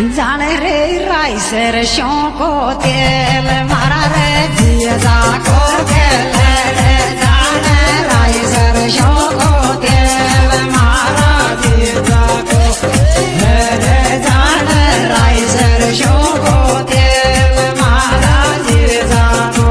जाने रे राइसर शौको तेल मारा रे जिया को खेल रे जाने राइसर शौको तेल मारा जिया को रे जाने राइसर शौको तेल मारा जिया को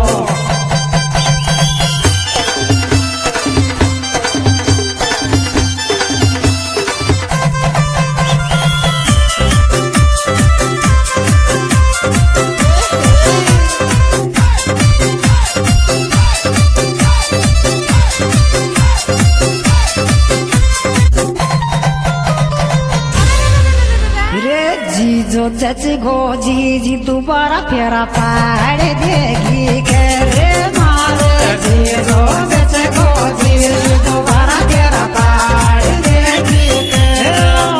जची गो जी दोबारा फेरा पाड़ देगी के रे मारे जी जो जची गो जी दोबारा फेरा पाड़ देगी के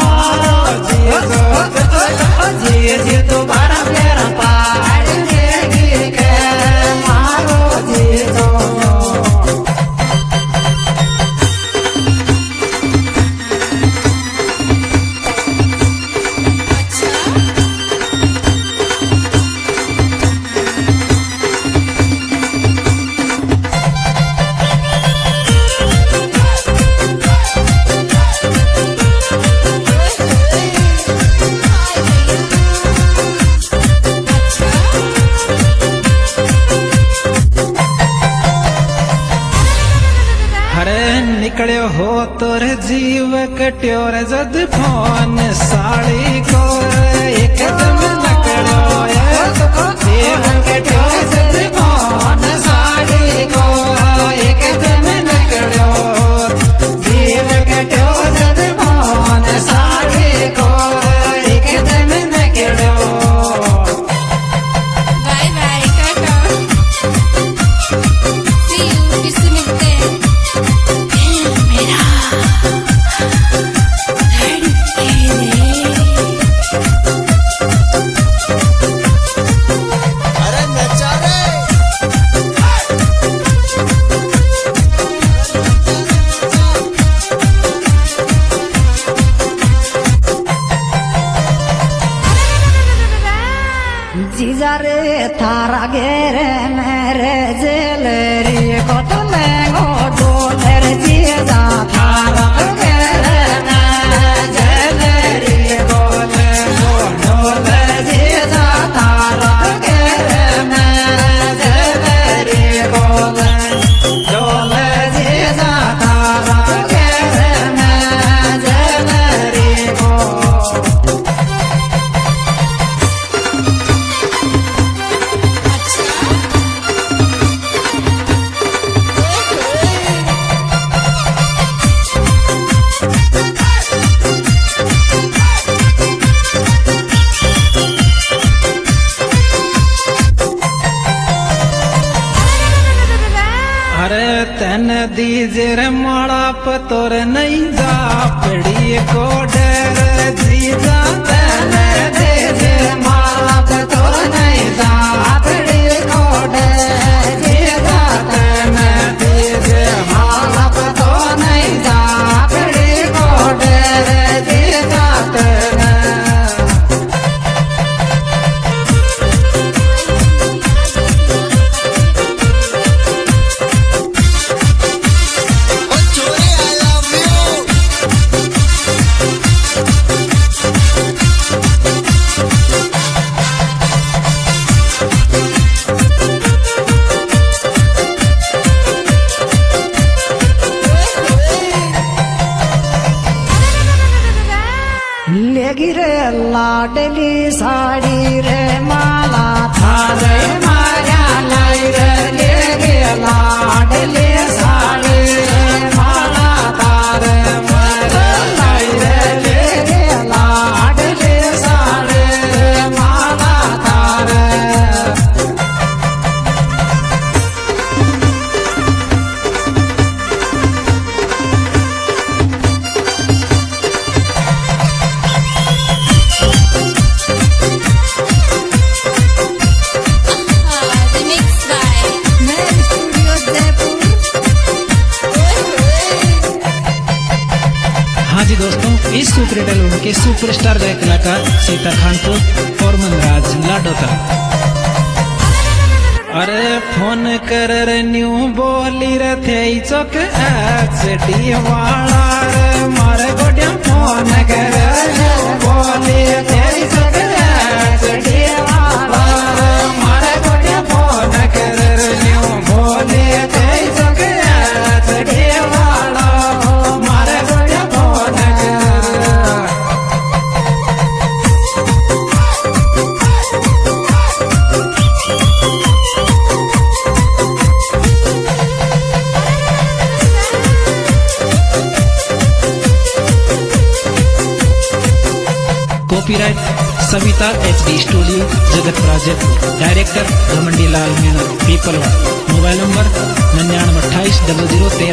जी दोबारा फेरा पाड़ देगी के मारो जी जो निकले हो तोर जीव कट्यो रे जद फोन साड़ी को एकदम नकड़ो जीव कट्यो जद फोन साड़ी को एकदम नकड़ो जीव कट्यो जद फोन साड़ी को एकदम नकड़ो bye bye tata see you फिर से मिलते हैं जीजा रे थारा गेरे मेरे जेलरी को तो लेंगो डोलर जीजा थारा गेरे मेरे जेलरी को लेंगो डोलर जीजा थारा गेरे मेरे जेलरी को लेंगो डोलर जीजा थारा गेरे मेरे जेलरी को अरे तन दीजे रे माड़ा पतोर नहीं जा पड़ी को डर जीजा तन दीजे माड़ा पतोर नहीं जा पड़ी को डर जीजा तन दीजे माड़ा पतोर नहीं जा पड़ी को डर जीजा तन लेगी रे लाडली साड़ी रे माला थारे माया लाई रे लेगी लाडली साड़ी रे माला थारे माया लाई रे लेगी लाडली साड़ी रे माला थारे के सुपरस्टार गायक कलाकार सीता खानपुर और मनराज लाडोता। अरे फोन कर रे न्यू बोली रे थे चौक एचडी वाला रे मारे गोडिया फोन कर रे बोली थे चौक एचडी वाला रे मारे गोडिया फोन कर रे न्यू बोली थे चौक एचडी वाला मारे गोडिया फोन कर। Copyright Savita HD studio Jagat Prajakt. Director Ghamandi Lal Meena Pipalwa. Mobile number 99 28 00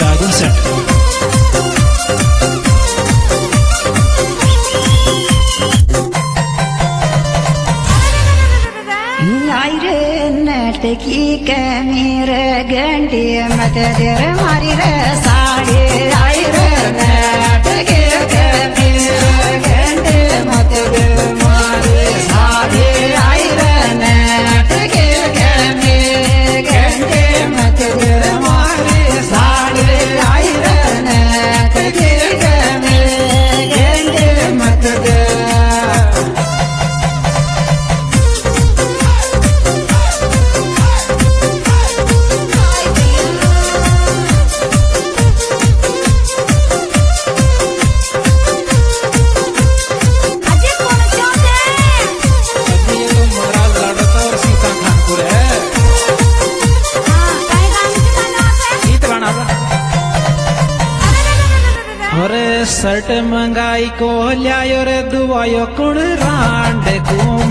13 आई रे नटकी कमीर गंडी मत देर मारी रे साड़ी आई रे नटकी कमीर गंडी मत देर मारी साड़ी आई रे नटकी कमीर गंडी मत देर मारी साड़ी आई रे नटकी कमीर गंडी मत देर। शर्ट मंगाई को लियायो रे दुआयो कुण रांड को